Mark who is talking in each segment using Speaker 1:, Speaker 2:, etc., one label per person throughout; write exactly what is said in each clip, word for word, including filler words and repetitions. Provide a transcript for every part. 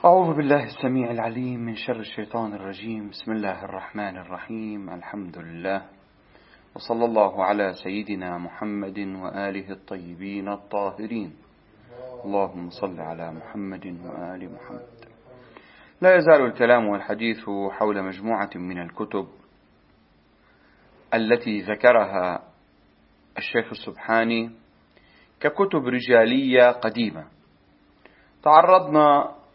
Speaker 1: أعوذ بالله السميع العليم من شر الشيطان الرجيم. بسم الله الرحمن الرحيم. الحمد لله، وصلى الله على سيدنا محمد وآله الطيبين الطاهرين. اللهم صل على محمد وآل محمد. لا يزال الكلام والحديث حول مجموعة من الكتب التي ذكرها الشيخ السبحاني ككتب رجالية قديمة. تعرضنا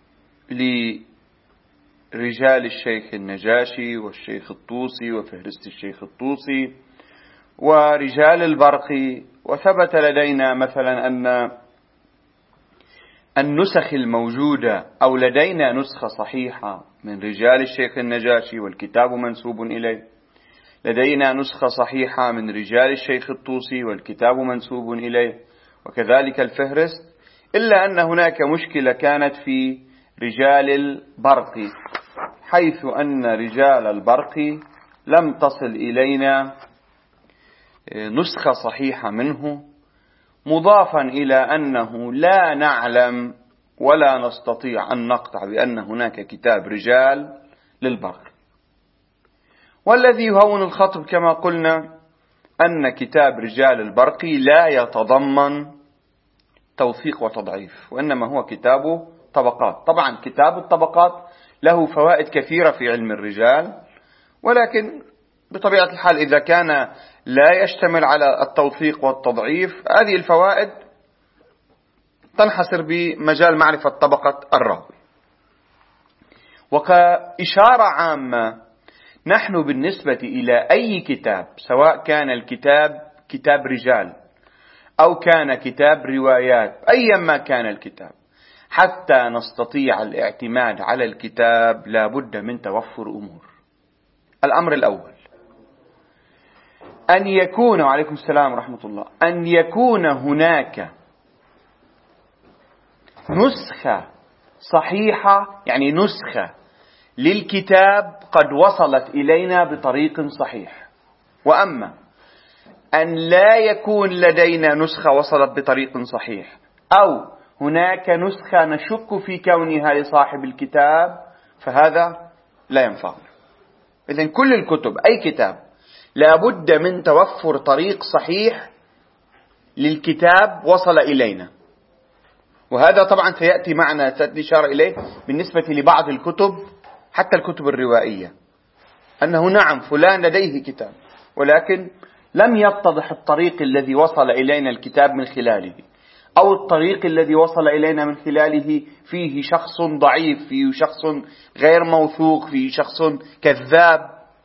Speaker 1: لرجال الشيخ النجاشي والشيخ الطوسي وفهرست الشيخ الطوسي ورجال البرقي، وثبت لدينا مثلا أن النسخ الموجودة أو لدينا نسخة صحيحة من رجال الشيخ النجاشي والكتاب منسوب إليه، لدينا نسخة صحيحة من رجال الشيخ الطوسي والكتاب منسوب إليه، وكذلك الفهرست، إلا أن هناك مشكلة كانت في رجال البرقي، حيث أن رجال البرقي لم تصل إلينا نسخة صحيحة منه، مضافا إلى أنه لا نعلم ولا نستطيع أن نقطع بأن هناك كتاب رجال للبرقي. والذي يهون الخطب كما قلنا أن كتاب رجال البرقي لا يتضمن توثيق وتضعيف، وإنما هو كتاب طبقات. طبعا كتاب الطبقات له فوائد كثيرة في علم الرجال، ولكن بطبيعة الحال إذا كان لا يشتمل على التوثيق والتضعيف، هذه الفوائد تنحصر بمجال معرفة طبقة الراوي. وكإشارة عامة، نحن بالنسبة إلى أي كتاب، سواء كان الكتاب كتاب رجال أو كان كتاب روايات، أيا ما كان الكتاب، حتى نستطيع الاعتماد على الكتاب لا بد من توفر أمور. الأمر الأول أن يكون، وعليكم السلام ورحمة الله، أن يكون هناك نسخة صحيحة، يعني نسخة للكتاب قد وصلت إلينا بطريق صحيح. وأما أن لا يكون لدينا نسخة وصلت بطريق صحيح، أو هناك نسخة نشك في كونها لصاحب الكتاب، فهذا لا ينفعنا. إذن كل الكتب، أي كتاب، لابد من توفر طريق صحيح للكتاب وصل إلينا. وهذا طبعا سيأتي معنا، سأتي إشارة إليه بالنسبة لبعض الكتب، حتى الكتب الروائية، أنه نعم فلان لديه كتاب، ولكن لم يتضح الطريق الذي وصل إلينا الكتاب من خلاله، أو الطريق الذي وصل إلينا من خلاله فيه شخص ضعيف، فيه شخص غير موثوق، فيه شخص كذاب.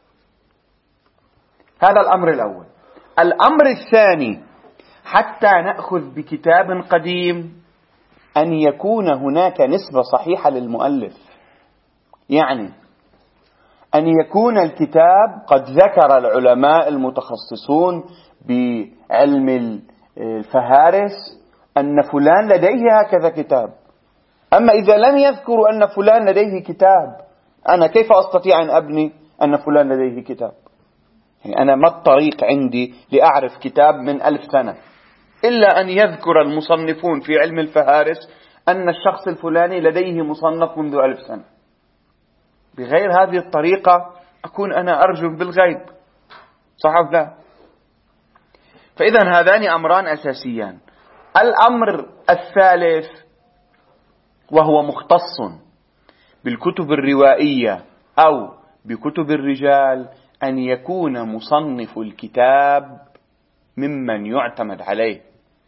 Speaker 1: هذا الأمر الأول. الأمر الثاني، حتى نأخذ بكتاب قديم، أن يكون هناك نسبة صحيحة للمؤلف، يعني أن يكون الكتاب قد ذكر العلماء المتخصصون بعلم الفهارس أن فلان لديه هكذا كتاب. أما إذا لم يذكروا أن فلان لديه كتاب، أنا كيف أستطيع أن أبني أن فلان لديه كتاب؟ يعني أنا ما الطريق عندي لأعرف كتاب من ألف سنة، إلا أن يذكر المصنفون في علم الفهارس أن الشخص الفلاني لديه مصنف منذ ألف سنة. بغير هذه الطريقة أكون أنا أرجم بالغيب، صح أو لا؟ فإذا هذان أمران أساسيان. الأمر الثالث، وهو مختص بالكتب الروائية أو بكتب الرجال، أن يكون مصنف الكتاب ممن يعتمد عليه.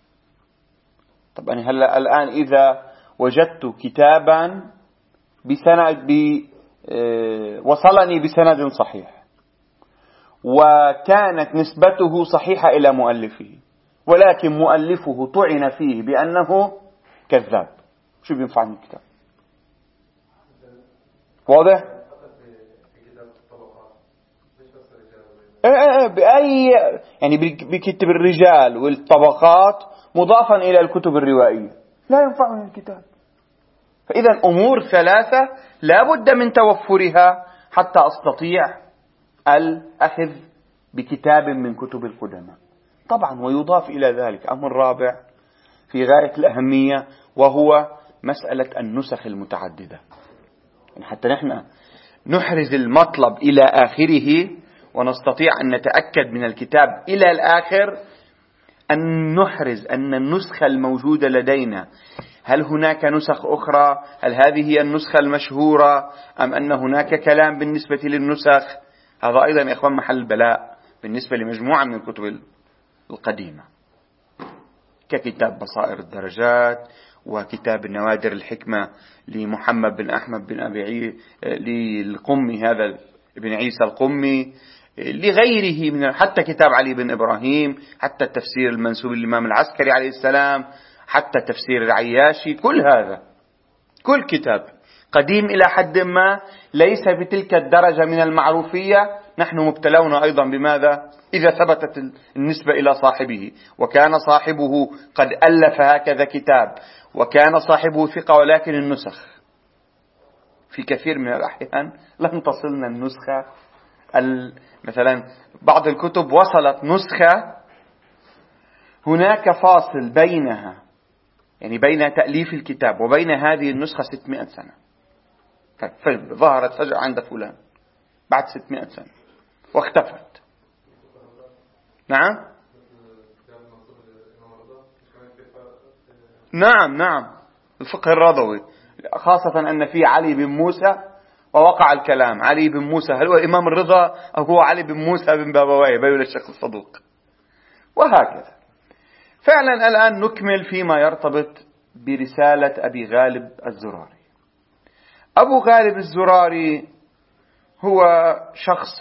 Speaker 1: طبعا هلا الآن إذا وجدت كتابا بسند ب وصلني بسند صحيح، وكانت نسبته صحيحة إلى مؤلفه، ولكن مؤلفه طعن فيه بأنه كذاب، شو بينفعني الكتاب؟ واضح؟ ايه بأي، يعني بكتب الرجال والطبقات مضافا إلى الكتب الروائية، لا ينفعني الكتاب. فإذا أمور ثلاثة لا بد من توفرها حتى أستطيع الأخذ بكتاب من كتب القدماء. طبعا ويضاف إلى ذلك أمر رابع في غاية الأهمية، وهو مسألة النسخ المتعددة، حتى نحن نحرز المطلب إلى آخره ونستطيع أن نتأكد من الكتاب إلى الآخر، أن نحرز أن النسخة الموجودة لدينا هل هناك نسخ أخرى، هل هذه هي النسخة المشهورة أم أن هناك كلام بالنسبة للنسخ. هذا أيضا يا إخوان محل بلاء بالنسبة لمجموعة من الكتب القديمة ككتاب بصائر الدرجات وكتاب النوادر الحكمة لمحمد بن أحمد بن أبي عي للقمي، هذا ابن عيسى القمي، لغيره من حتى كتاب علي بن إبراهيم، حتى التفسير المنسوب للإمام العسكري عليه السلام، حتى تفسير العياشي. كل هذا كل كتاب قديم إلى حد ما ليس بتلك الدرجة من المعروفية. نحن مبتلون أيضا بماذا؟ إذا ثبتت النسبة إلى صاحبه وكان صاحبه قد ألف هكذا كتاب وكان صاحبه ثقة، ولكن النسخ في كثير من الأحيان لم تصلنا النسخة. مثلا بعض الكتب وصلت نسخة هناك فاصل بينها، يعني بين تأليف الكتاب وبين هذه النسخة ستمائة سنة، ظهرت فجأة عند فلان بعد ستمائة سنة واختفت. نعم نعم نعم الفقه الرضوي، خاصة أن في علي بن موسى ووقع الكلام علي بن موسى هل هو إمام الرضا أو هو علي بن موسى بن بابويه بيولى الشيخ الصدوق، وهكذا. فعلا الآن نكمل فيما يرتبط برسالة أبي غالب الزراري. أبو غالب الزراري هو شخص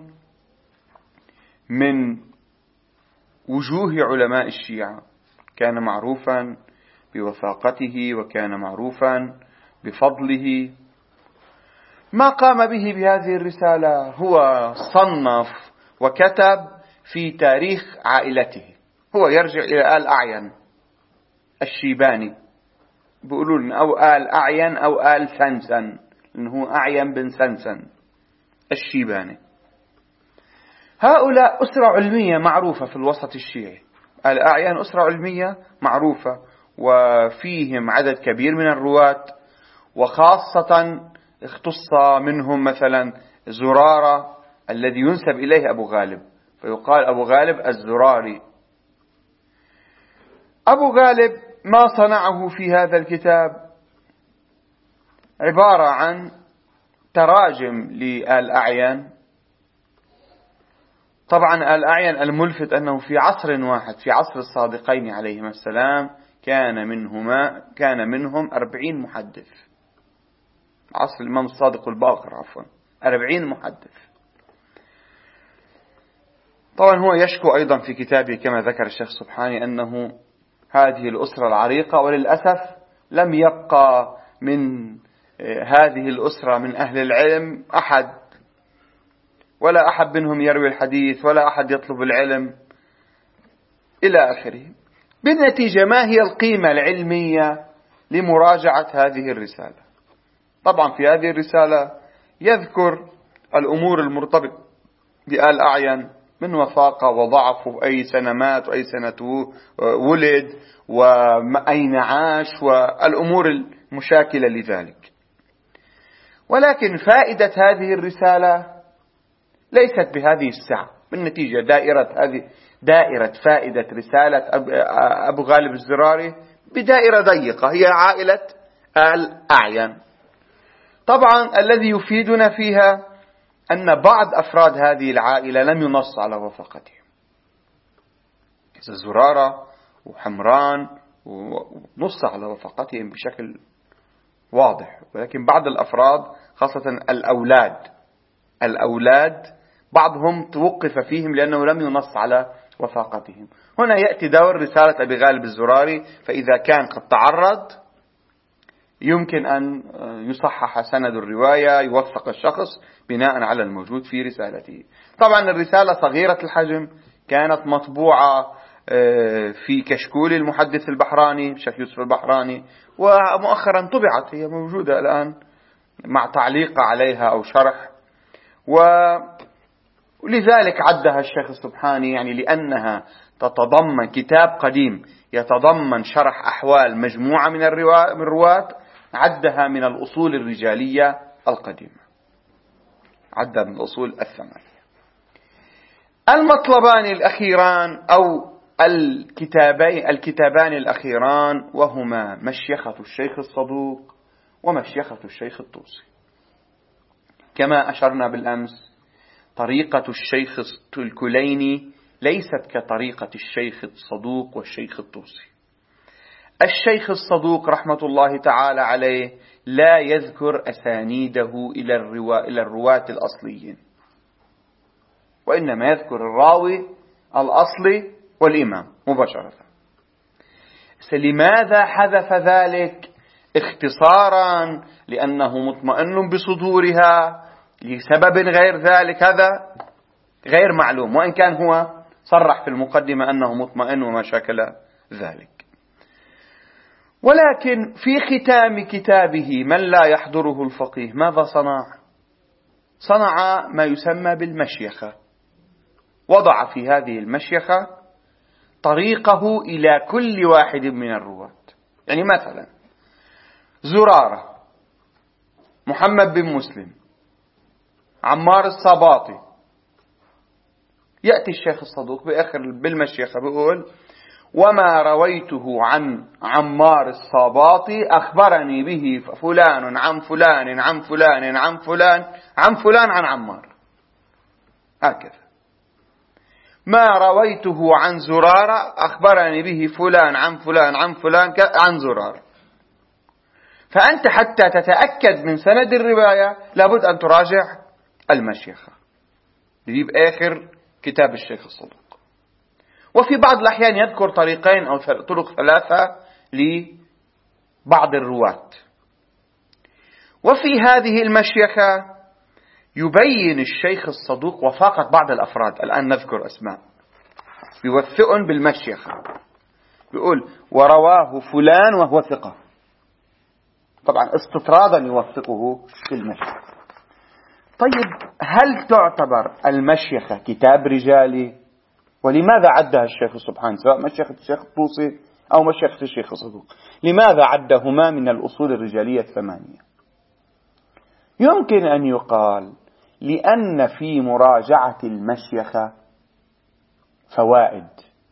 Speaker 1: من وجوه علماء الشيعة، كان معروفا بوثاقته وكان معروفا بفضله. ما قام به بهذه الرسالة هو صنف وكتب في تاريخ عائلته. هو يرجع إلى آل أعين الشيباني، بيقولوا لنا أو آل أعين أو آل سنسن، لأنه أعين بن سنسن الشيباني. هؤلاء أسرة علمية معروفة في الوسط الشيعي. آل أعين أسرة علمية معروفة وفيهم عدد كبير من الرواة، وخاصة اختص منهم مثلا زرارة الذي ينسب إليه أبو غالب، فيقال أبو غالب الزراري. أبو غالب ما صنعه في هذا الكتاب عبارة عن تراجم لآل أعين. طبعا آل أعين الملفت أنه في عصر واحد، في عصر الصادقين عليهما السلام، كان منهما كان منهم أربعين محدث. عصر الإمام الصادق الباقر عفوا أربعين محدث. طبعا هو يشكو أيضا في كتابه كما ذكر الشيخ سبحاني أنه هذه الأسرة العريقة، وللأسف لم يبقى من هذه الأسرة من أهل العلم أحد، ولا أحد منهم يروي الحديث ولا أحد يطلب العلم إلى آخره. بالنتيجة ما هي القيمة العلمية لمراجعة هذه الرسالة؟ طبعا في هذه الرسالة يذكر الأمور المرتبطة بآل أعين من وثاقة وضعف وأي سنة مات وأي سنة ولد وأين عاش والأمور المشاكلة لذلك. ولكن فائدة هذه الرسالة ليست بهذه السعة. بالنتيجة دائرة هذه دائرة فائدة رسالة أبو غالب الزراري بدائرة ضيقة، هي عائلة آل أعين. طبعا الذي يفيدنا فيها أن بعض أفراد هذه العائلة لم ينص على وثاقتهم، زرارة وحمران ونص على وثاقتهم بشكل واضح، ولكن بعض الأفراد خاصة الأولاد الأولاد بعضهم توقف فيهم لأنه لم ينص على وثاقتهم. هنا يأتي دور رسالة أبي غالب الزراري، فإذا كان قد تعرض يمكن أن يصحح سند الرواية، يوثق الشخص بناء على الموجود في رسالته. طبعا الرسالة صغيرة الحجم، كانت مطبوعة في كشكول المحدث البحراني الشيخ يوسف البحراني، ومؤخرا طبعت، هي موجودة الآن مع تعليق عليها أو شرح، ولذلك عدها الشيخ السبحاني يعني لأنها تتضمن كتاب قديم يتضمن شرح أحوال مجموعة من الرواة، عدها من الأصول الرجالية القديمة، عدها من الأصول الثمانية. المطلبان الأخيران أو الكتابين الكتابان الأخيران وهما مشيخة الشيخ الصدوق ومشيخة الشيخ الطوسي. كما أشرنا بالأمس، طريقة الشيخ الكليني ليست كطريقة الشيخ الصدوق والشيخ الطوسي. الشيخ الصدوق رحمة الله تعالى عليه لا يذكر أسانيده إلى الرواة إلى الرواة الأصليين، وإنما يذكر الراوي الأصلي والإمام مباشرة. لماذا حذف ذلك؟ اختصارا لأنه مطمئن بصدورها، لسبب غير ذلك هذا غير معلوم، وإن كان هو صرح في المقدمة أنه مطمئن وما شكل ذلك. ولكن في ختام كتابه من لا يحضره الفقيه ماذا صنع؟ صنع ما يسمى بالمشيخة، وضع في هذه المشيخة طريقه إلى كل واحد من الرواة. يعني مثلا زرارة، محمد بن مسلم، عمار الصباطي، يأتي الشيخ الصدوق بآخر بالمشيخة بيقول: وما رويته عن عمار الصباطي أخبرني به فلان عن فلان عن فلان عن فلان عن فلان عن عمار، هكذا. ما رويته عن زرارة أخبرني به فلان عن فلان عن فلان عن زرارة. فأنت حتى تتأكد من سند الرواية لابد أن تراجع المشيخة، يجيب آخر كتاب الشيخ الصدوق. وفي بعض الأحيان يذكر طريقين أو طرق ثلاثة لبعض الرواة. وفي هذه المشيخة يبين الشيخ الصدوق وفاقة بعض الأفراد، الآن نذكر أسماء، يوثقن بالمشيخة، يقول: ورواه فلان وهو ثقة، طبعا استطرادا يوثقه في المشيخة. طيب، هل تعتبر المشيخة كتاب رجالي؟ ولماذا عدها الشيخ سبحانه، سواء مشيخة الشيخ الطوسي أو مشيخة الشيخ الصدوق، لماذا عدهما من الأصول الرجالية الثمانية؟ يمكن أن يقال لأن في مراجعة المشيخة فوائد،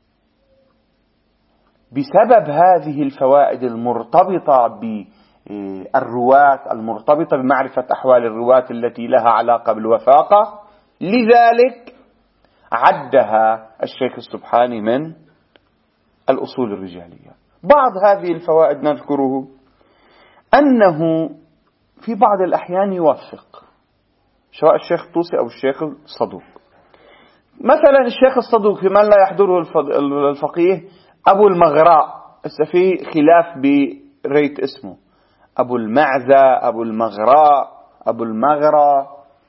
Speaker 1: بسبب هذه الفوائد المرتبطة بالرواة، المرتبطة بمعرفة أحوال الرواة التي لها علاقة بالوثاقة، لذلك عدها الشيخ السبحاني من الأصول الرجالية. بعض هذه الفوائد نذكره، أنه في بعض الأحيان يوثق سواء الشيخ الطوسي أو الشيخ الصدوق. مثلا الشيخ الصدوق في من لا يحضره الفقيه أبو المغراء، في خلاف بريت اسمه، أبو المعزى، أبو المغراء، أبو المغرى،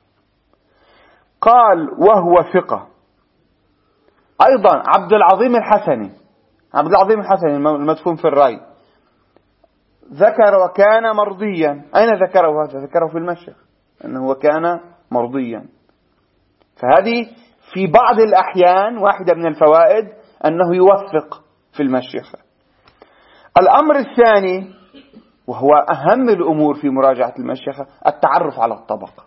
Speaker 1: قال وهو ثقة. أيضا عبد العظيم الحسني، عبد العظيم الحسني المدفون في الري، ذكر وكان مرضيا. أين ذكره هذا؟ ذكره في المشيخ أنه وكان مرضيا. فهذه في بعض الأحيان واحدة من الفوائد أنه يوثق في المشيخة. الأمر الثاني وهو أهم الأمور في مراجعة المشيخة التعرف على الطبقة.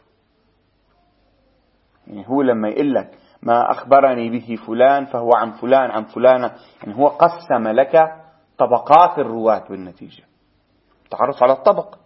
Speaker 1: يعني هو لما يقول لك ما أخبرني به فلان فهو عن فلان عن فلان، يعني هو قسم لك طبقات الرواة بالنتيجة، تعرف على الطبق.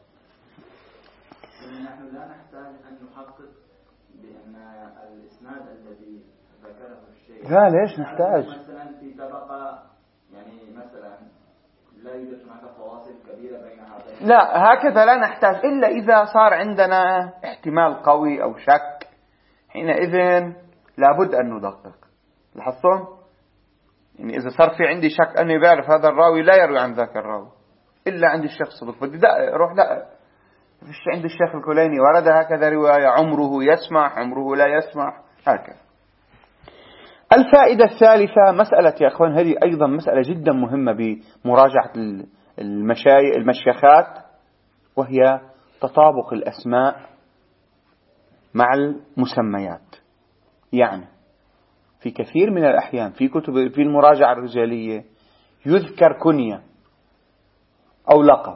Speaker 2: نحن لا نحتاج أن نحقق بأن الإسناد الذي ذكره الشيخ،
Speaker 1: لا ليش نحتاج؟
Speaker 2: مثلا في طبقة، يعني مثلا لا يوجد هناك فواصل كبيرة بين هذين،
Speaker 1: لا هكذا لا نحتاج، إلا إذا صار عندنا احتمال قوي أو شك، حينئذ لابد أن ندقق. لاحظتم؟ يعني إذا صار في عندي شك أني بعرف هذا الراوي لا يروي عن ذاك الراوي إلا عند الشيخ الصدوق، بدي دقق روح لا فيش عند الشيخ الكليني ورد هكذا رواية، عمره يسمح عمره لا يسمح، هكذا. الفائدة الثالثة مسألة يا أخوان، هذه أيضا مسألة جدا مهمة بمراجعة المشاي المشيخات، وهي تطابق الأسماء مع المسميات. يعني في كثير من الأحيان في كتب في المراجعة الرجالية يذكر كنية أو لقب،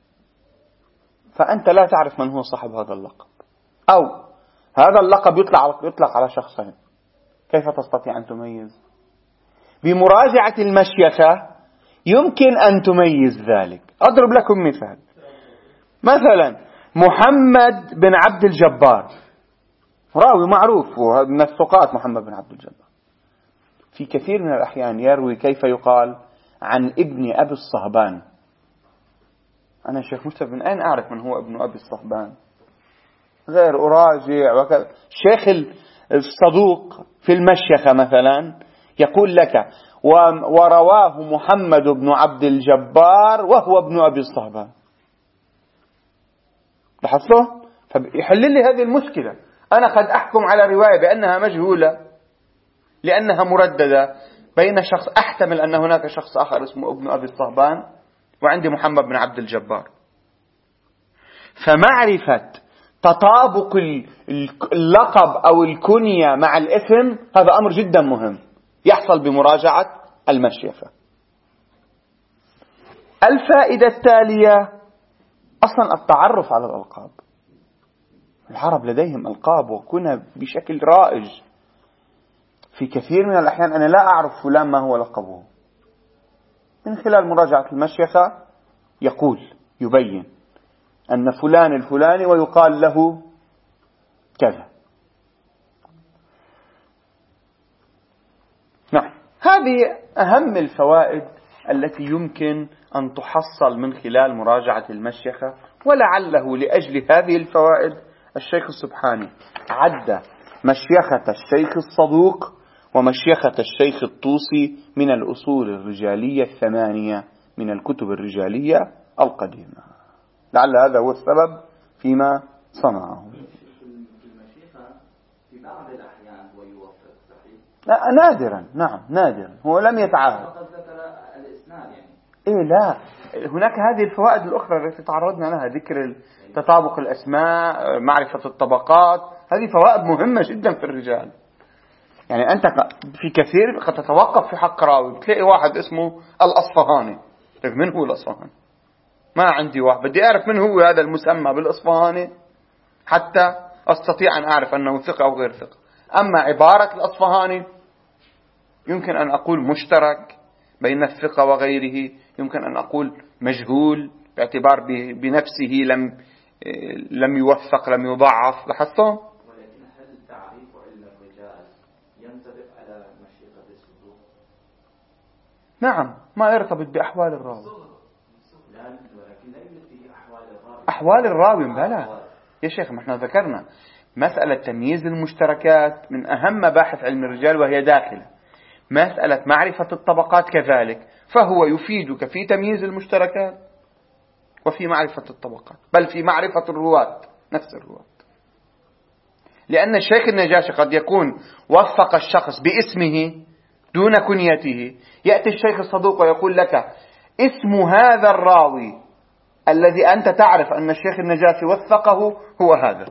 Speaker 1: فأنت لا تعرف من هو صاحب هذا اللقب، أو هذا اللقب يطلق يطلق على شخصين، كيف تستطيع أن تميز؟ بمراجعة المشيخة يمكن أن تميز ذلك. أضرب لكم مثال، مثلا محمد بن عبد الجبار راوي معروف من الثقات، محمد بن عبد الجبار في كثير من الأحيان يروي كيف يقال عن ابن أبي الصهبان. أنا شيخ مصطفى من أين أعرف من هو ابن أبي الصهبان؟ غير أراجع وكذا. الشيخ الصدوق في المشيخة مثلا يقول لك ورواه محمد بن عبد الجبار وهو ابن أبي الصهبان. لاحظتوا؟ فيحل لي هذه المشكلة. أنا قد أحكم على رواية بأنها مجهولة لأنها مرددة بين شخص، أحتمل أن هناك شخص آخر اسمه ابن أبي الصهبان وعندي محمد بن عبد الجبار. فمعرفة تطابق اللقب أو الكنية مع الاسم هذا أمر جدا مهم يحصل بمراجعة المشيخة. الفائدة التالية أصلا التعرف على الألقاب. العرب لديهم ألقاب وكنى بشكل رائج. في كثير من الأحيان أنا لا أعرف فلان ما هو لقبه، من خلال مراجعة المشيخة يقول يبين أن فلان الفلاني ويقال له كذا. نعم، هذه أهم الفوائد التي يمكن أن تحصل من خلال مراجعة المشيخة. ولعله لأجل هذه الفوائد الشيخ السبحاني عد مشيخة الشيخ الصدوق ومشيخة الشيخ الطوسي من الأصول الرجالية الثمانية من الكتب الرجالية القديمة. لعل هذا هو السبب فيما صنعه.
Speaker 2: المشيخة في بعض الأحيان هو يوفق صحيح؟
Speaker 1: لا، نادرا. نعم نادرا، هو لم يتعاهد.
Speaker 2: فقد ذكر الإسناد يعني.
Speaker 1: إيه لا، هناك هذه الفوائد الأخرى التي تعرضنا لها، ذكر تطابق الأسماء، معرفة الطبقات، هذه فوائد مهمة جدا في الرجال. يعني أنت في كثير قد تتوقف في حق راوي بتلاقي واحد اسمه الأصفهاني، من هو الأصفهاني؟ ما عندي واحد بدي أعرف من هو هذا المسمى بالأصفهاني حتى أستطيع أن أعرف أنه ثقة أو غير ثقة. أما عبارة الأصفهاني يمكن أن أقول مشترك بين الثقة وغيره، يمكن أن أقول مجهول باعتبار بنفسه لم لم يوثق لم يضعف. لاحظتم؟
Speaker 2: ولكن هل تعريف علم الرجال ينطبق على مشيخة الصدوق؟
Speaker 1: نعم، ما يرتبط بأحوال الراوي.
Speaker 2: لا، ولكن لا يوجد فيه أحوال الراوي.
Speaker 1: أحوال الراوي بلا يا شيخ، ما احنا ذكرنا مسألة تمييز المشتركات من أهم مباحث علم الرجال وهي داخلة. مسألة معرفة الطبقات كذلك، فهو يفيدك في تمييز المشتركات وفي معرفة الطبقات، بل في معرفة الرواة نفس الرواة. لأن الشيخ النجاشي قد يكون وفق الشخص باسمه دون كنيته، يأتي الشيخ الصدوق ويقول لك اسم هذا الراوي الذي أنت تعرف أن الشيخ النجاشي وثقه هو هذا.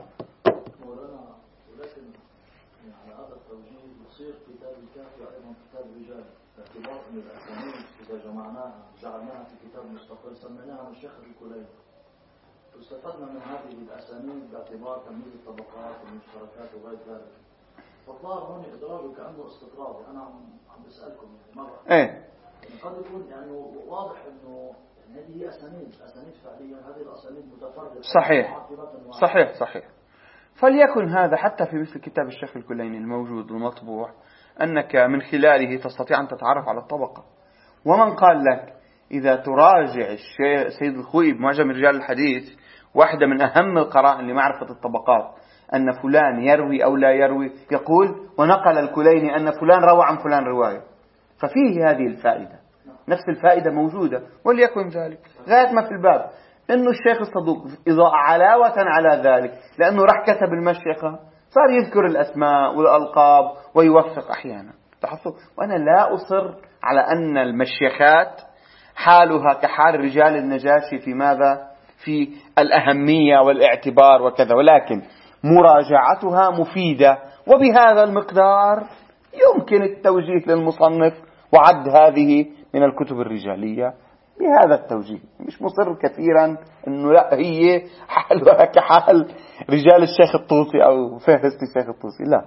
Speaker 3: جعلناها في كتاب مستقل سميناها مشيخة الكلية. واستفدنا من هذه الأسانيد باعتبار تمييز الطبقات والمشتركات وغير ذلك. فالظاهر هون إدراجه كأنه استطرادي. أنا عم بسألكم يعني مرة.
Speaker 1: إيه.
Speaker 3: يعني قد يكون يعني واضح إنه هذه هي أسانيد أسانيد فعليا، هذه الأسانيد متفردة.
Speaker 1: صحيح. صحيح صحيح. فليكن هذا حتى في مثل كتاب الشيخ الكليني الموجود والمطبوع، أنك من خلاله تستطيع أن تتعرف على الطبقة. ومن قال لك إذا تراجع سيد الخوئي بمعجم رجال الحديث واحدة من أهم القرائن لمعرفة الطبقات أن فلان يروي أو لا يروي، يقول ونقل الكليني أن فلان روى عن فلان رواية، ففيه هذه الفائدة. نفس الفائدة موجودة، وليكن ذلك غاية ما في الباب أنه الشيخ الصدوق إضاءة علاوة على ذلك لأنه راح كتب المشيخة صار يذكر الأسماء والألقاب ويوفق أحيانا. تحصل. وأنا لا أصر على أن المشيخات حالها كحال رجال النجاشي في ماذا؟ في الأهمية والاعتبار وكذا، ولكن مراجعتها مفيدة، وبهذا المقدار يمكن التوجيه للمصنف وعد هذه من الكتب الرجالية بهذا التوجيه. مش مصر كثيرا أنه لا هي حالها كحال رجال الشيخ الطوسي أو فهرست الشيخ الطوسي، لا.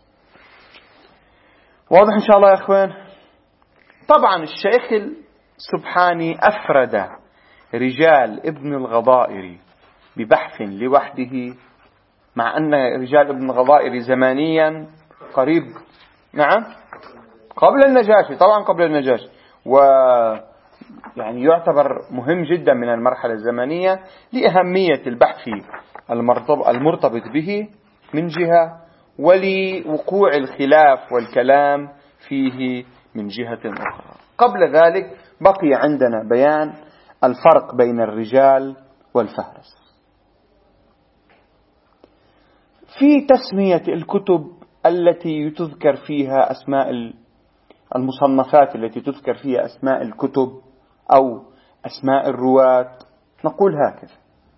Speaker 1: واضح إن شاء الله يا أخوان؟ طبعا الشيخ السبحاني أفرد رجال ابن الغضائر ببحث لوحده، مع أن رجال ابن الغضائر زمانيا قريب، نعم، قبل النجاشي، طبعا قبل النجاشي، ويعني يعتبر مهم جدا من المرحلة الزمنية لأهمية البحث المرتبط به من جهة، ولوقوع الخلاف والكلام فيه من جهة أخرى. قبل ذلك بقي عندنا بيان الفرق بين الرجال والفهرس في تسمية الكتب التي تذكر فيها أسماء المصنفات التي تذكر فيها أسماء الكتب أو أسماء الرواة. نقول هكذا: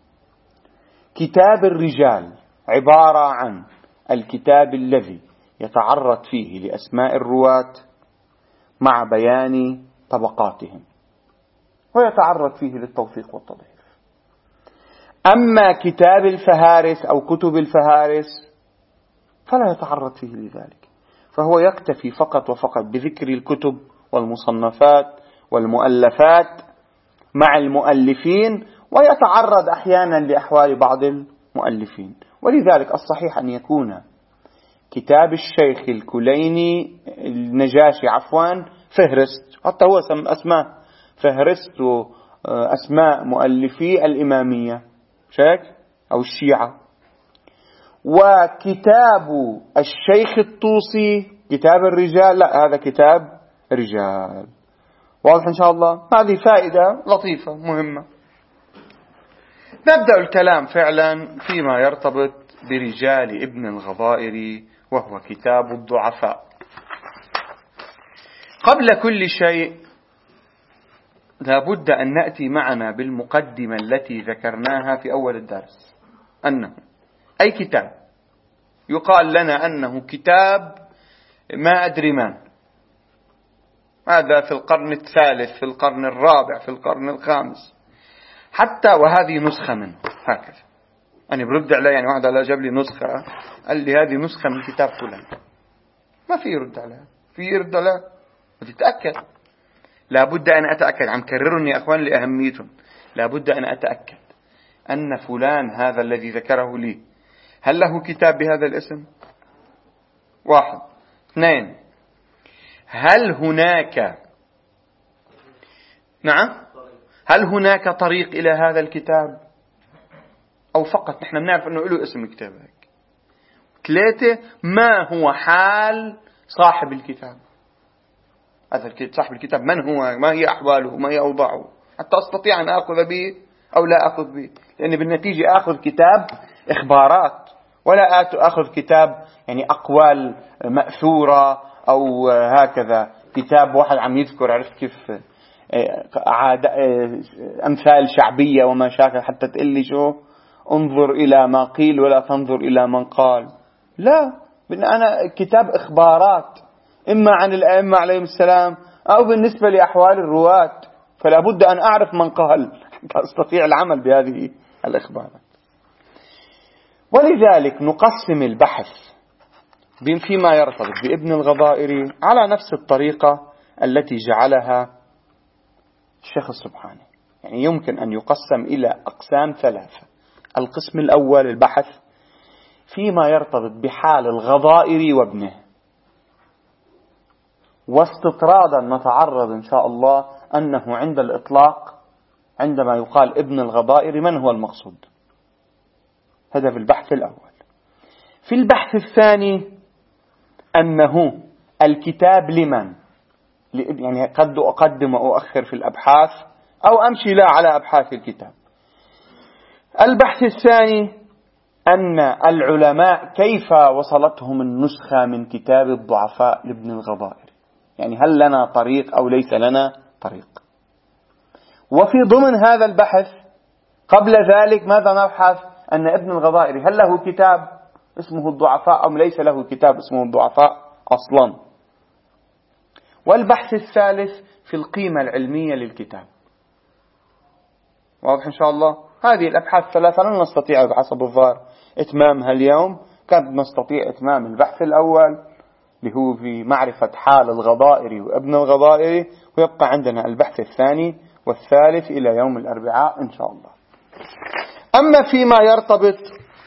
Speaker 1: كتاب الرجال عبارة عن الكتاب الذي يتعرض فيه لأسماء الرواة مع بيان طبقاتهم، ويتعرض فيه للتوثيق والتضعيف. أما كتاب الفهارس أو كتب الفهارس فلا يتعرض فيه لذلك، فهو يكتفي فقط وفقط بذكر الكتب والمصنفات والمؤلفات مع المؤلفين، ويتعرض أحيانا لأحوال بعض المؤلفين. ولذلك الصحيح أن يكون كتاب الشيخ الكليني النجاشي عفوا فهرست، حتى هو أسماء فهرست أسماء مؤلفي الإمامية شيخ أو الشيعة. وكتاب الشيخ الطوسي كتاب الرجال، لا، هذا كتاب رجال. واضح إن شاء الله؟ هذه فائدة لطيفة مهمة. نبدأ الكلام فعلا فيما يرتبط برجال ابن الغضائر، وهو كتاب الضعفاء. قبل كل شيء لابد أن نأتي معنا بالمقدمة التي ذكرناها في أول الدرس، أنه أي كتاب يقال لنا أنه كتاب ما أدري من، هذا في القرن الثالث، في القرن الرابع، في القرن الخامس حتى، وهذه نسخة منه هكذا. أنا برد عليه، يعني واحد على جاب لي نسخة قال لي هذه نسخة من كتاب فلان، ما في يرد عليها، في يرد عليها وتتأكد. لابد أن أتأكد، عم كررني يا أخوان لأهميتهم، لابد أن أتأكد أن فلان هذا الذي ذكره لي هل له كتاب بهذا الاسم؟ واحد. اثنين، هل هناك نعم هل هناك طريق إلى هذا الكتاب، أو فقط نحن بنعرف أنه له اسم كتاب هيك؟ ثلاثة، ما هو حال صاحب الكتاب، هذا صاحب الكتاب من هو، ما هي أحواله، ما هي أوضاعه، حتى أستطيع أن أخذ به أو لا أخذ به. لأن بالنتيجة أخذ كتاب إخبارات، ولا أخذ كتاب يعني أقوال مأثورة أو هكذا كتاب واحد عم يذكر، عرفت كيف، عاد أمثال شعبية وما شاكل، حتى تقول لي شو انظر إلى ما قيل ولا تنظر إلى من قال. لا، أنا كتاب إخبارات إما عن الأئمة عليهم السلام أو بالنسبة لأحوال الرواة، فلا بد أن أعرف من قال حتى أستطيع العمل بهذه الإخبارات. ولذلك نقسم البحث فيما يرتبط بابن الغضائر على نفس الطريقة التي جعلها الشيخ السبحاني، يعني يمكن أن يقسم إلى أقسام ثلاثة. القسم الأول البحث فيما يرتبط بحال الغضائر وابنه، واستطرادا نتعرض إن شاء الله أنه عند الإطلاق عندما يقال ابن الغضائر من هو المقصود، هذا في البحث الأول. في البحث الثاني أنه الكتاب لمن، يعني قد أقدم وأؤخر في الأبحاث أو أمشي لا على أبحاث الكتاب. البحث الثاني أن العلماء كيف وصلتهم النسخة من كتاب الضعفاء لابن الغضائر، يعني هل لنا طريق أو ليس لنا طريق. وفي ضمن هذا البحث قبل ذلك ماذا نبحث؟ أن ابن الغضائر هل له كتاب اسمه الضعفاء أم ليس له كتاب اسمه الضعفاء أصلا. والبحث الثالث في القيمة العلمية للكتاب. واضح إن شاء الله؟ هذه الأبحاث الثلاثة لن نستطيع بحسب الظاهر إتمامها اليوم، كانت نستطيع إتمام البحث الأول اللي هو في معرفة حال الغضائري وابن الغضائري، ويبقى عندنا البحث الثاني والثالث إلى يوم الأربعاء إن شاء الله. أما فيما يرتبط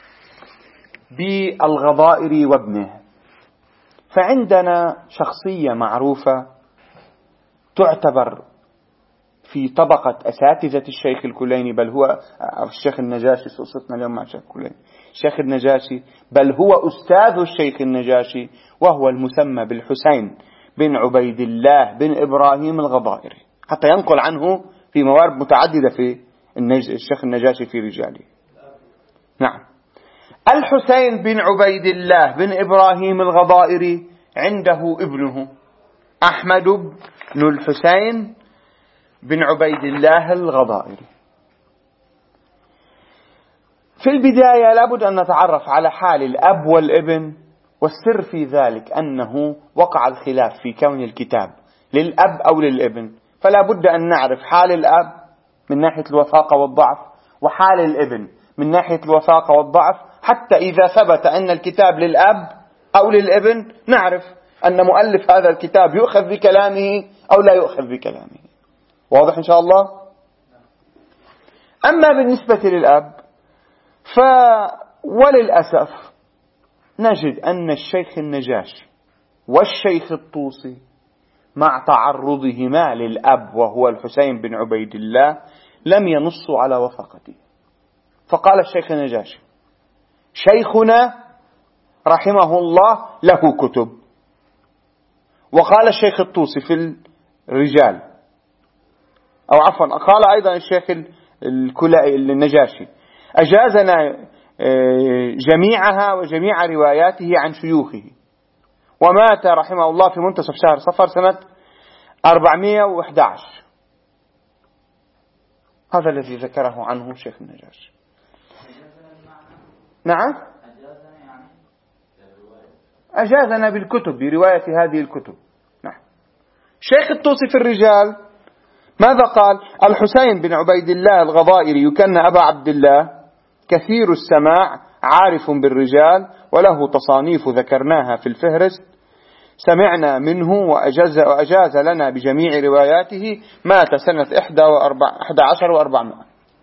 Speaker 1: بالغضائري وابنه، فعندنا شخصية معروفة تعتبر في طبقة أساتذة الشيخ الكليني، بل هو الشيخ النجاشي، قصتنا اليوم مع الشيخ الكليني، الشيخ النجاشي، بل هو أستاذ الشيخ النجاشي، وهو المسمى بالحسين بن عبيد الله بن إبراهيم الغضائري، حتى ينقل عنه في موارد متعددة في الشيخ النجاشي في رجاله. نعم، الحسين بن عبيد الله بن إبراهيم الغضائري عنده ابنه أحمد بن الحسين بن عبيد الله الغضائري. في البداية لابد أن نتعرف على حال الأب والابن، والسر في ذلك أنه وقع الخلاف في كون الكتاب للأب أو للابن، فلا بد أن نعرف حال الأب من ناحية الوثاقة والضعف، وحال الابن من ناحية الوثاقة والضعف، حتى إذا ثبت أن الكتاب للأب أو للابن نعرف أن مؤلف هذا الكتاب يؤخذ بكلامه أو لا يؤخذ بكلامه. واضح إن شاء الله؟ أما بالنسبة للأب ف وللأسف نجد أن الشيخ النجاشي والشيخ الطوسي مع تعرضهما للأب وهو الحسين بن عبيد الله لم ينصوا على وثاقته. فقال الشيخ النجاشي: شيخنا رحمه الله له كتب. وقال الشيخ الطوسي في الرجال، أو عفوا قال أيضا الشيخ الكلائي النجاشي: أجازنا جميعها وجميع رواياته عن شيوخه، ومات رحمه الله في منتصف شهر صفر سنة أربعمائة وأحد عشر. هذا الذي ذكره عنه الشيخ النجاشي. نعم، أجازنا بالكتب، برواية هذه الكتب. نعم. شيخ الطوسي في الرجال ماذا قال؟ الحسين بن عبيد الله الغضائري يكن أبا عبد الله، كثير السماع، عارف بالرجال، وله تصانيف ذكرناها في الفهرست، سمعنا منه وأجاز, وأجاز لنا بجميع رواياته، مات سنة أحد عشر وأربعمائة.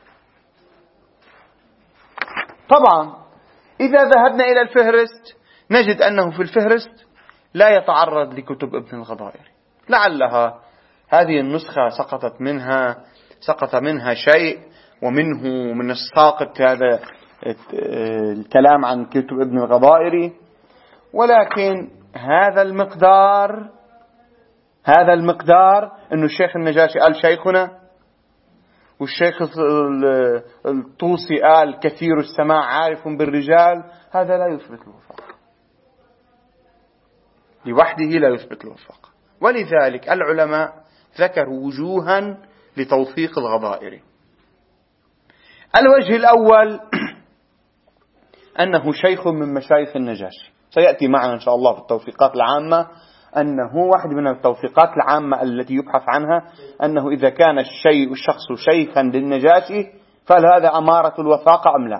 Speaker 1: طبعا إذا ذهبنا إلى الفهرست نجد أنه في الفهرست لا يتعرض لكتب ابن الغضائري، لعلها هذه النسخة سقطت منها سقط منها شيء، ومنه من الساقط هذا الكلام عن كتب ابن الغضائري، ولكن هذا المقدار هذا المقدار أنه الشيخ النجاشي قال شيخنا، والشيخ الطوسي قال كثير السماع عارف بالرجال، هذا لا يثبت الوفاق لوحده، لا يثبت الوفاق. ولذلك العلماء ذكروا وجوها لتوثيق الغضائري. الوجه الأول أنه شيخ من مشايخ النجاشي، سيأتي معنا إن شاء الله في التوثيقات العامة أنه واحد من التوثيقات العامة التي يبحث عنها أنه إذا كان الشيء الشخص شيخا للنجاشي فهل هذا أمارة الوثاقة أم لا.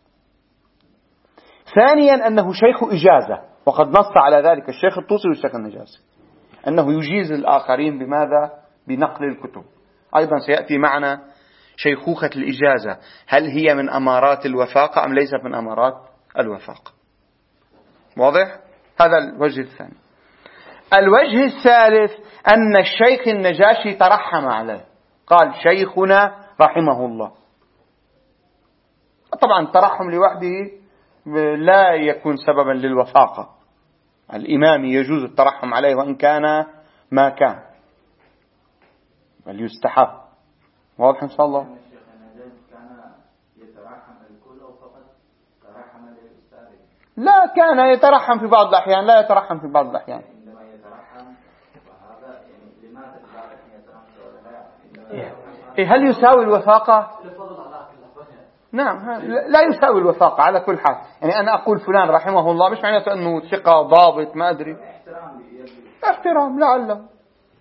Speaker 1: ثانيا أنه شيخ إجازة، وقد نص على ذلك الشيخ الطوسي والشيخ النجاشي أنه يجيز الآخرين بماذا؟ بنقل الكتب. أيضا سيأتي معنا شيخوخة الإجازة، هل هي من أمارات الوثاقة أم ليست من أمارات الوثاقة؟ واضح؟ هذا الوجه الثاني. الوجه الثالث أن الشيخ النجاشي ترحم عليه، قال شيخنا رحمه الله. طبعا الترحم لوحده لا يكون سببا للوثاقة، الإمام يجوز الترحم عليه وإن كان ما كان، بل يستحب. واضح إن شاء الله؟ لا، كان يترحم في بعض الأحيان، لا يترحم في بعض الأحيان. هل يساوي الوثاقة؟ نعم، لا يساوي الوثاقة على كل حال. يعني أنا أقول فلان رحمه الله مش معناته أنه ثقة ضابط، ما أدري، احترام لعله.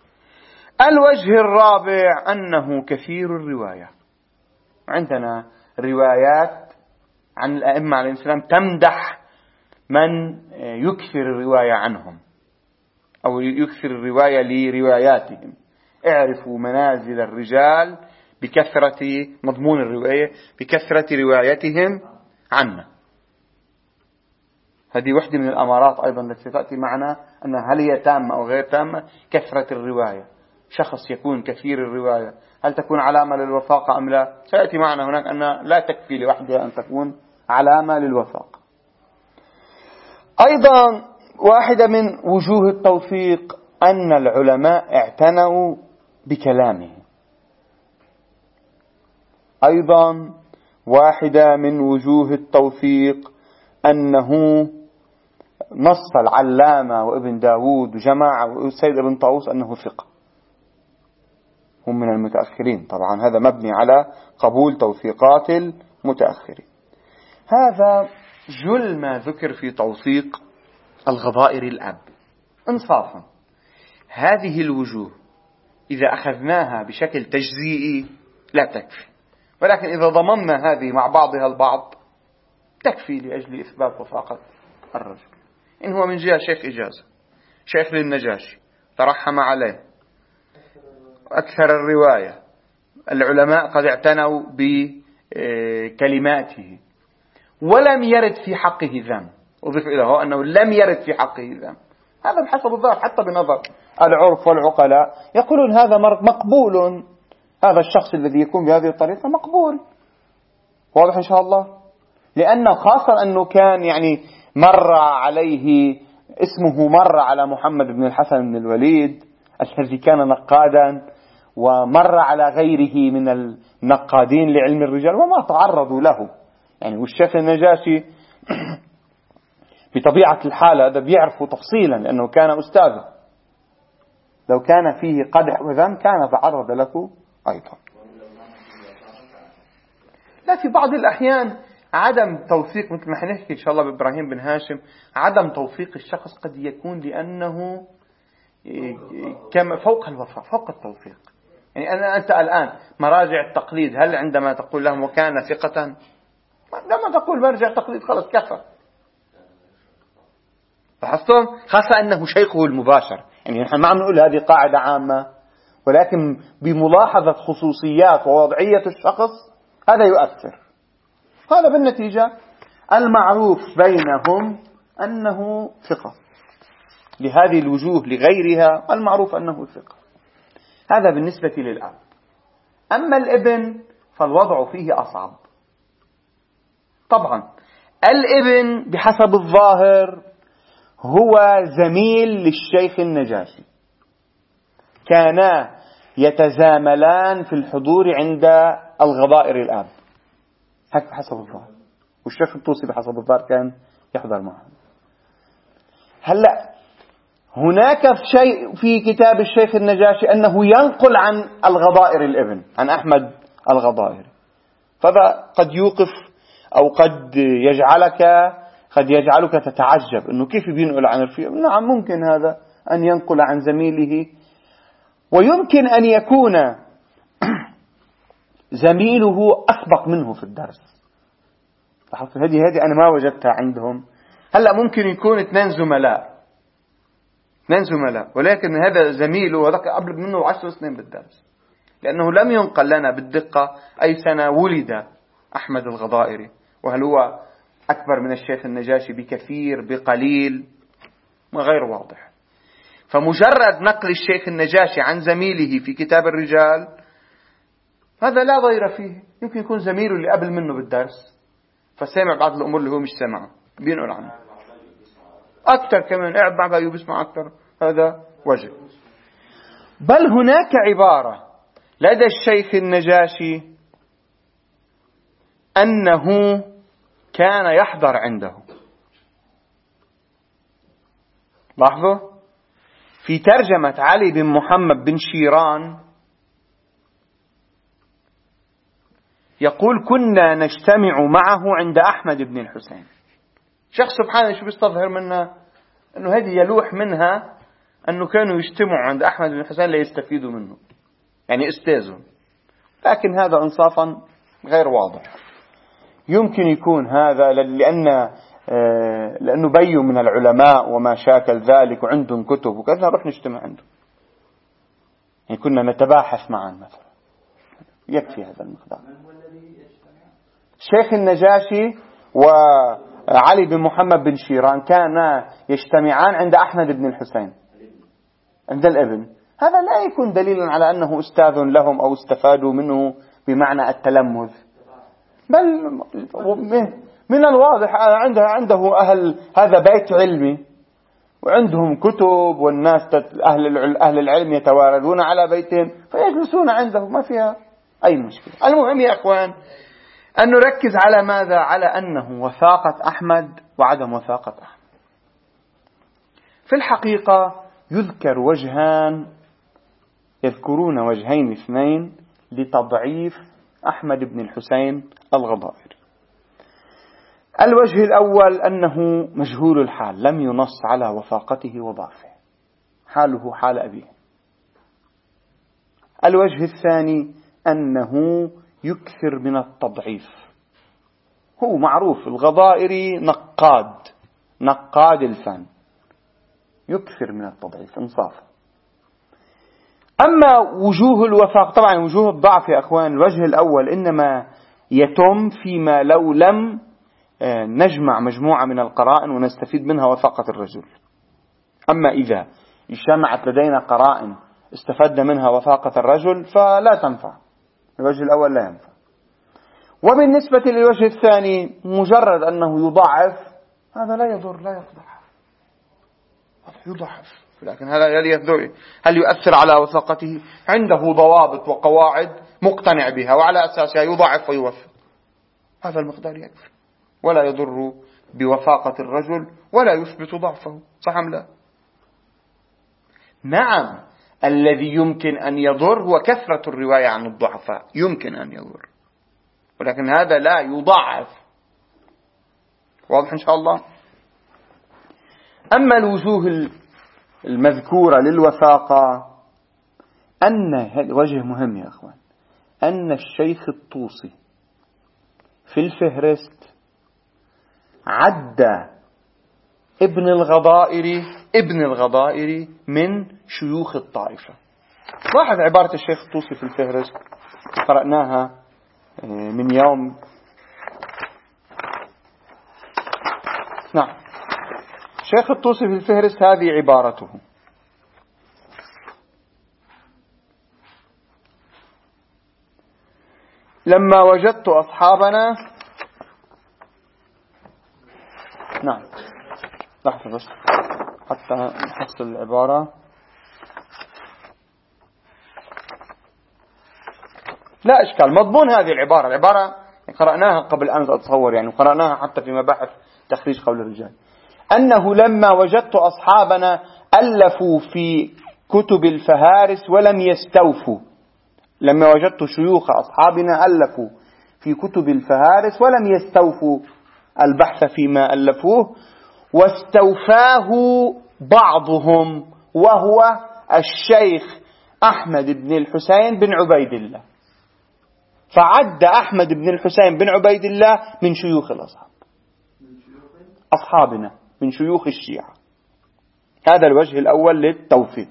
Speaker 1: الوجه الرابع أنه كثير الرواية. عندنا روايات عن الأئمة عليه السلام تمدح من يكثر الرواية عنهم أو يكثر الرواية لرواياتهم. اعرفوا منازل الرجال بكثرة مضمون الرواية، بكثرة روايتهم عنا. هذه واحدة من الأمارات أيضا التي تأتي معنا، أن هل هي تامة أو غير تامة. كثرة الرواية، شخص يكون كثير الرواية هل تكون علامة للوفاقة أم لا؟ سيأتي معنا هناك أن لا تكفي لوحدها أن تكون علامة للوفاقة. أيضا واحدة من وجوه التوثيق أن العلماء اعتنوا بكلامه. أيضا واحدة من وجوه التوثيق أنه نص العلامة وابن داود وجماعة والسيد ابن طاووس أنه ثقة، هم من المتأخرين. طبعا هذا مبني على قبول توثيقات المتأخرين. هذا جل ما ذكر في توثيق الغضائر الأب. انصافا هذه الوجوه إذا أخذناها بشكل تجزئي لا تكفي، ولكن إذا ضممنا هذه مع بعضها البعض تكفي لأجل إثبات وفاقة الرجل. إن هو من جهة شيخ إجازة، شيخ للنجاشي، ترحم عليه، أكثر الرواية، العلماء قد اعتنوا بكلماته، ولم يرد في حقه ذنب. أضيف إليه أنه لم يرد في حقه ذنب. هذا بحسب الظاهر حتى بنظر العرف والعقلاء يقولون هذا مقبول، هذا الشخص الذي يكون بهذه الطريقة مقبول. واضح إن شاء الله؟ لأنه خاصة أنه كان يعني مر عليه اسمه، مر على محمد بن الحسن بن الوليد الذي كان نقادا، ومر على غيره من النقادين لعلم الرجال وما تعرضوا له. يعني والشيخ النجاشي بطبيعة الحال هذا بيعرفه تفصيلا لأنه كان أستاذه، لو كان فيه قدح وذم كان تعرض له أيضا. لا، في بعض الأحيان عدم توثيق، مثل ما حنحكي إن شاء الله بإبراهيم بن هاشم، عدم توثيق الشخص قد يكون لأنه كما فوق الوفاء، فوق التوثيق. يعني أنا أنت الآن مراجع التقليد، هل عندما تقول لهم وكان ثقة، لما تقول مرجع تقليد خلص كفى. لاحظتم؟ خاصة أنه شيخه المباشر. يعني نحن ما عم نقول هذه قاعدة عامة، ولكن بملاحظة خصوصيات ووضعية الشخص هذا يؤثر. هذا بالنتيجة المعروف بينهم أنه ثقة، لهذه الوجوه لغيرها المعروف أنه ثقة. هذا بالنسبة للأب. أما الابن فالوضع فيه أصعب. طبعا الابن بحسب الظاهر هو زميل للشيخ النجاشي، كانا يتزاملان في الحضور عند الغضائر الآب، هكذا بحسب الظاهر، والشيخ الطوسي بحسب الظاهر كان يحضر معه. هلأ هناك شيء في كتاب الشيخ النجاشي أنه ينقل عن الغضائر الابن، عن أحمد الغضائر، فهذا قد يوقف أو قد يجعلك قد يجعلك تتعجب أنه كيف بينقل عن الرفيق. نعم ممكن هذا أن ينقل عن زميله، ويمكن أن يكون زميله أسبق منه في الدرس. لاحظت هذه هذه أنا ما وجدتها عندهم. هلأ ممكن يكون اثنين زملاء اثنين زملاء ولكن هذا زميله وذاك قبل منه عشر سنين بالدرس، لأنه لم ينقل لنا بالدقة أي سنة ولد أحمد الغضائري، وهل هو أكبر من الشيخ النجاشي بكثير بقليل، وغير واضح. فمجرد نقل الشيخ النجاشي عن زميله في كتاب الرجال هذا لا ضير فيه. يمكن يكون زميله اللي قبل منه بالدرس فسمع بعض الأمور اللي هو مش سمعه بينقل عنه أكثر، كمان قاعد مع بعض بيسمع أكثر، هذا وجه. بل هناك عبارة لدى الشيخ النجاشي أنه كان يحضر عنده. لاحظوا في ترجمة علي بن محمد بن شيران يقول كنا نجتمع معه عند أحمد بن الحسين. شخص سبحانه شو بيستظهر منها أنه هذه يلوح منها أنه كانوا يجتمعوا عند أحمد بن الحسين ليستفيدوا منه، يعني استاذهم. لكن هذا إنصافا غير واضح. يمكن يكون هذا لأن لأنه بيوا من العلماء وما شاكل ذلك وعندهم كتب وكذا، نروح نجتمع عنده، يعني كنا نتباحث معا مثلا. يكفي هذا المقدار. الشيخ النجاشي وعلي بن محمد بن شيران كانا يجتمعان عند أحمد بن الحسين عند الابن. هذا لا يكون دليلا على أنه أستاذ لهم أو استفادوا منه بمعنى التلمذ، بل من الواضح عنده عنده أهل هذا بيت علمي وعندهم كتب، والناس أهل أهل العلم يتواردون على بيتهم فيجلسون عنده، ما فيها أي مشكلة. المهم يا أخوان أن نركز على ماذا؟ على أنه وثاقة أحمد وعدم وثاقة أحمد. في الحقيقة يذكر وجهان، يذكرون وجهين اثنين لتضعيف أحمد بن الحسين الغضائري. الوجه الأول أنه مجهول الحال، لم ينص على وثاقته وضعفه، حاله حال أبيه. الوجه الثاني أنه يكثر من التضعيف. هو معروف الغضائري نقاد نقاد الفن، يكثر من التضعيف إنصافا. أما وجوه الوثاق، طبعا وجوه الضعف يا أخوان، الوجه الأول إنما يتم فيما لو لم نجمع مجموعة من القرائن ونستفيد منها وثاقة الرجل. أما إذا اجتمعت لدينا قرائن استفدنا منها وثاقة الرجل فلا تنفع، الوجه الأول لا ينفع. وبالنسبة للوجه الثاني مجرد أنه يضعف، هذا لا يضر لا يفضح، يضعف، لكن هل يؤثر على وثاقته؟ عنده ضوابط وقواعد مقتنع بها وعلى أساسها يضعف ويوثق، هذا المقدار يكفي، ولا يضر بوثاقة الرجل ولا يثبت ضعفه. صح أم لا؟ نعم، الذي يمكن أن يضر هو كثرة الرواية عن الضعفاء، يمكن أن يضر، ولكن هذا لا يضعف. واضح إن شاء الله؟ أما الوجوه المذكورة للوثاقة، أن وجه مهم يا أخوان، أن الشيخ الطوسي في الفهرست عد ابن الغضائري ابن الغضائري من شيوخ الطائفة. لاحظ عبارة الشيخ الطوسي في الفهرست، قرأناها من يوم. نعم، الشيخ الطوسي في الفهرست هذه عبارته: لما وجدت أصحابنا. نعم، لحظة بس حتى نحصل العبارة. لا إشكال، مضمون هذه العبارة، العبارة قرأناها قبل أن أتصور، يعني قرأناها حتى في مباحث تخريج قول الرجال، أنه لما وجدت أصحابنا ألفوا في كتب الفهارس ولم يستوفوا. لما وجدت شيوخ أصحابنا ألفوا في كتب الفهارس ولم يستوفوا البحث فيما ألفوه، واستوفاه بعضهم وهو الشيخ أحمد بن الحسين بن عبيد الله. فعد أحمد بن الحسين بن عبيد الله من شيوخ الأصحاب، أصحابنا من شيوخ الشيعة. هذا الوجه الأول للتوثيق.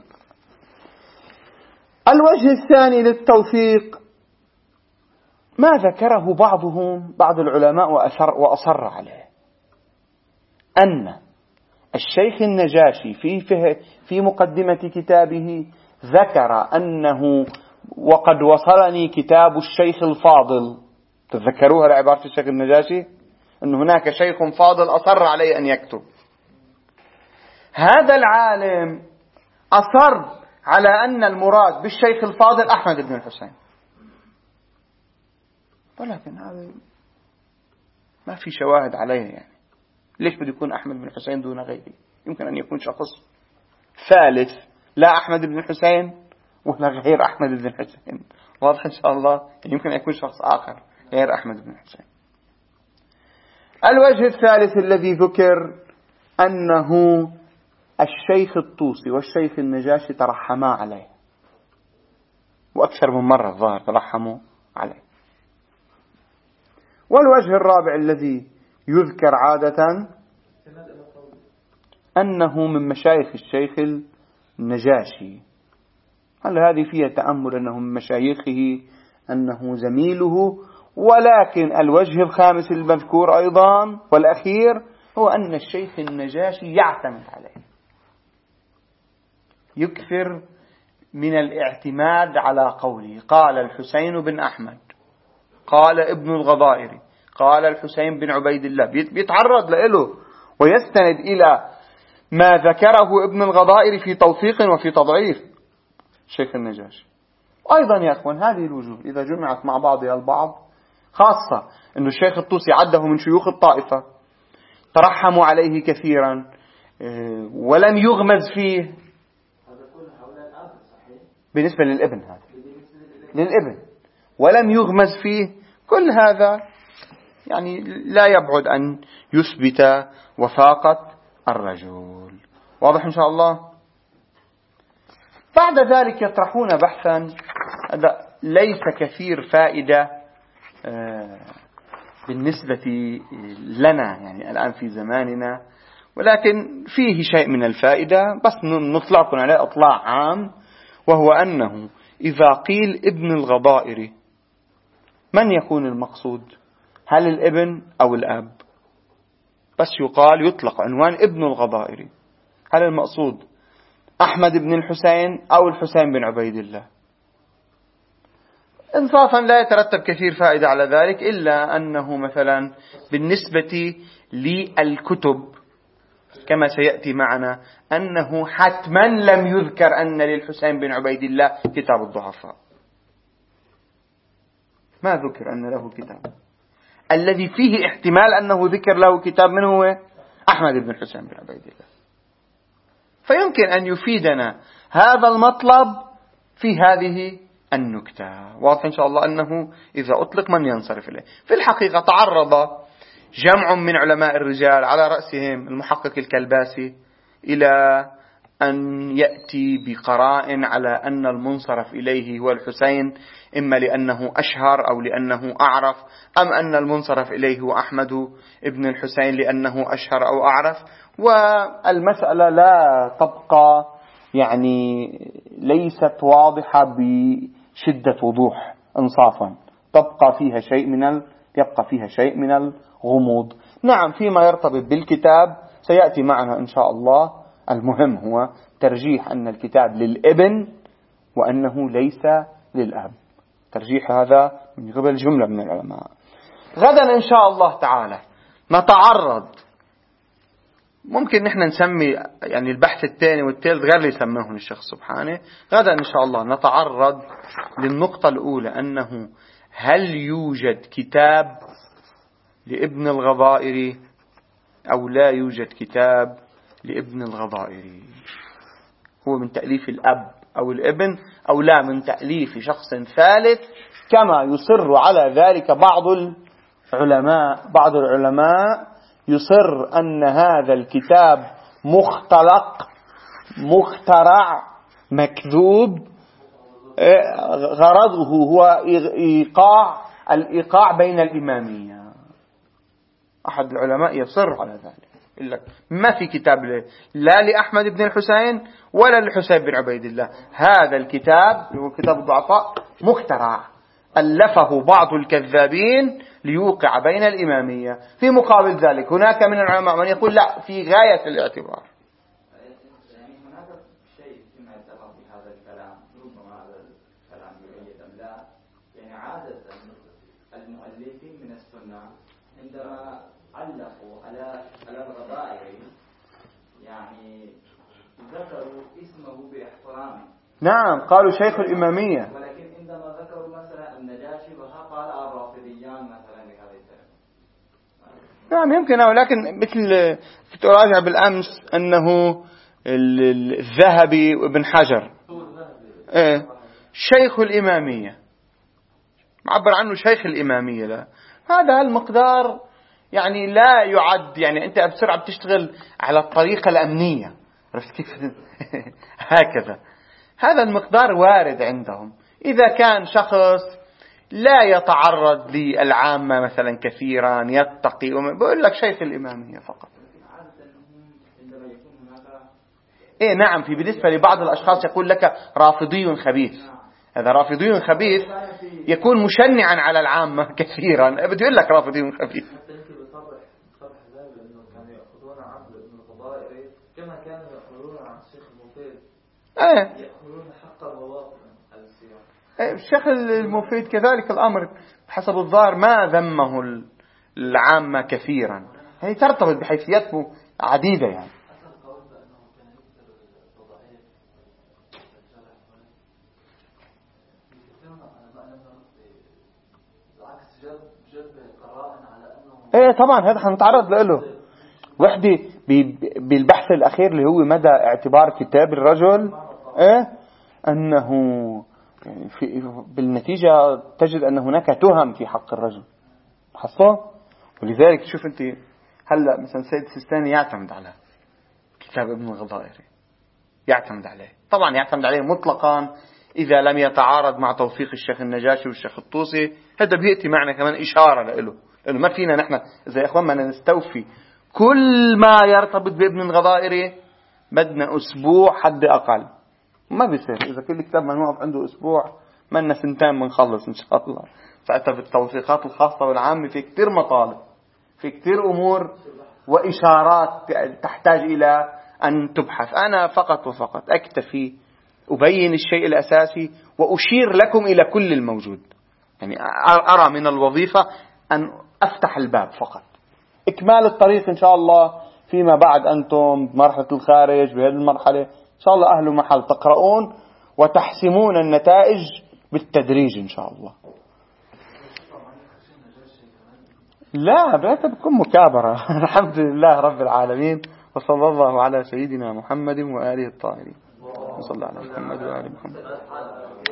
Speaker 1: الوجه الثاني للتوثيق ما ذكره بعضهم بعض العلماء وأثر وأصر عليه، أن الشيخ النجاشي في في مقدمة كتابه ذكر أنه وقد وصلني كتاب الشيخ الفاضل. تذكروها لعبارة الشيخ النجاشي، أن هناك شيخ فاضل أصر عليه أن يكتب. هذا العالم أصر على أن المراد بالشيخ الفاضل أحمد بن الحسين، ولكن هذا ما في شواهد عليه. يعني ليش بده يكون أحمد بن الحسين دون غيره؟ يمكن أن يكون شخص ثالث لا أحمد بن الحسين ولا غير أحمد بن الحسين. واضح إن شاء الله؟ يمكن أن يكون شخص آخر غير أحمد بن الحسين. الوجه الثالث الذي ذكر أنه الشيخ الطوسي والشيخ النجاشي ترحما عليه، وأكثر من مرة الظاهر ترحموا عليه. والوجه الرابع الذي يذكر عادة أنه من مشايخ الشيخ النجاشي. هل هذه فيها تأمل أنه من مشايخه، أنه زميله؟ ولكن الوجه الخامس المذكور أيضا والأخير هو أن الشيخ النجاشي يعتمد عليه، يكثر من الاعتماد على قوله. قال الحسين بن أحمد، قال ابن الغضائري، قال الحسين بن عبيد الله، بيتعرض له ويستند إلى ما ذكره ابن الغضائري في توثيق وفي تضعيف الشيخ النجاشي. أيضا يا أخوان هذه الوجوه إذا جمعت مع بعضها البعض، خاصة أن الشيخ الطوسي عده من شيوخ الطائفة، ترحموا عليه كثيرا ولم يغمز فيه بالنسبة للابن، هذا للابن ولم يغمز فيه، كل هذا يعني لا يبعد أن يثبت وثاقة الرجل. واضح إن شاء الله؟ بعد ذلك يطرحون بحثا ليس كثير فائدة بالنسبة لنا يعني الآن في زماننا، ولكن فيه شيء من الفائدة، بس نطلعكم عليه إطلاع عام، وهو أنه إذا قيل ابن الغضائري من يكون المقصود؟ هل الابن أو الأب؟ بس يقال يطلق عنوان ابن الغضائري، هل المقصود أحمد بن الحسين أو الحسين بن عبيد الله؟ إنصافا لا يترتب كثير فائدة على ذلك، إلا أنه مثلا بالنسبة للكتب كما سيأتي معنا أنه حتما لم يذكر أن للحسين بن عبيد الله كتاب الضعفاء، ما ذكر أن له كتاب. الذي فيه احتمال أنه ذكر له كتاب من هو؟ أحمد بن الحسين بن عبيد الله. فيمكن أن يفيدنا هذا المطلب في هذه النكتة. واضح إن شاء الله أنه إذا أطلق من ينصرف إليه. في الحقيقة تعرض جمع من علماء الرجال على رأسهم المحقق الكلباسي إلى أن يأتي بقراء على أن المنصرف إليه هو الحسين، إما لأنه أشهر أو لأنه أعرف، أم أن المنصرف إليه هو أحمد ابن الحسين لأنه أشهر أو أعرف. والمسألة لا تبقى يعني ليست واضحة بشدة وضوح إنصافا، تبقى فيها شيء من ال... يبقى فيها شيء من الغموض. نعم فيما يرتبط بالكتاب سيأتي معنا إن شاء الله. المهم هو ترجيح أن الكتاب للابن وأنه ليس للأب، ترجيح هذا من قبل جملة من العلماء. غدا إن شاء الله تعالى نتعرض، ممكن نحن نسمي يعني البحث الثاني والثالث غير اللي سماهم الشيخ سبحانه. غدا إن شاء الله نتعرض للنقطة الأولى، أنه هل يوجد كتاب لابن الغضائري أو لا يوجد كتاب لابن الغضائري، هو من تأليف الأب أو الابن أو لا من تأليف شخص ثالث، كما يصر على ذلك بعض العلماء. بعض العلماء يصر أن هذا الكتاب مختلق مخترع مكذوب، غرضه هو إيقاع الإيقاع بين الإمامية. أحد العلماء يصر على ذلك، يقول لك ما في كتاب لا لأحمد بن الحسين ولا للحسين بن عبيد الله، هذا الكتاب هو كتاب الضعفاء مخترع ألفه بعض الكذابين ليوقع بين الإمامية. في مقابل ذلك هناك من العلماء من يقول لا، في غاية الاعتبار.
Speaker 2: يعني هناك شيء فيما يتفق بهذا الكلام، ربما هذا الكلام يؤيد أم لا. يعني عادة المؤلفين من السنة عندما علقوا على على الغضائري يعني ذكروا اسمه باحترام.
Speaker 1: نعم قالوا شيخ الإمامية،
Speaker 2: ولكن عندما ذكروا مثلا النجاشي قال الرافضيان مثلا بهذا الكلام.
Speaker 1: نعم يمكن، ولكن مثل تراجع بالأمس أنه الذهبي وابن حجر إيه شيخ الإمامية، معبر عنه شيخ الإمامية. لا، هذا المقدار يعني لا يعد، يعني أنت بسرعة بتشتغل على الطريقة الأمنية عرفت كيف؟ هكذا هذا المقدار وارد عندهم. إذا كان شخص لا يتعرض للعامة مثلا كثيرا، يتقي، بقول لك شيخ الإمامية فقط. إيه نعم، في بالنسبة لبعض الأشخاص يقول لك رافضي خبيث. هذا رافضي خبيث يكون مشنعا على العامة كثيرا، بده يقول لك رافضي خبيث.
Speaker 3: كما كانوا يقولون عن الشيخ المفيد
Speaker 1: ايه
Speaker 3: يأخذون حق المواطن السياق.
Speaker 1: ايه الشيخ المفيد كذلك الأمر حسب الظاهر ما ذمه العامة كثيرا، هي ترتبط بحيثياته عديدة يعني. ايه طبعا هذا حنتعرض له وحدة بالبحث الأخير اللي هو مدى اعتبار كتاب الرجل، إيه أنه يعني في بالنتيجة تجد أن هناك تهم في حق الرجل حصل. ولذلك شوف أنت هلأ مثلا سيد السيستاني يعتمد على كتاب ابن الغضائري، يعتمد عليه طبعا، يعتمد عليه مطلقا إذا لم يتعارض مع توثيق الشيخ النجاشي والشيخ الطوسي. هذا بيأتي معنا كمان إشارة له، لأنه ما فينا نحن إذا إخوان ما نستوفي كل ما يرتبط بابن الغضائري، بدنا أسبوع حد أقل، ما بيصير. إذا كل كتاب ما نوقف عنده أسبوع منا سنتين بنخلص إن شاء الله. ساعتها بالتوثيقات الخاصة والعامة في كتير مطالب، في كتير أمور وإشارات تحتاج إلى أن تبحث. أنا فقط وفقط أكتفي أبين الشيء الأساسي وأشير لكم إلى كل الموجود، يعني أرى من الوظيفة أن أفتح الباب فقط. إكمال الطريق إن شاء الله فيما بعد أنتم مرحلة الخارج بهذه المرحلة إن شاء الله أهل محل تقرؤون وتحسمون النتائج بالتدريج إن شاء الله. لا بيت بكون مكابرة. الحمد لله رب العالمين، وصلى الله على سيدنا محمد وآله الطاهرين، وصلى على محمد وآله محمد.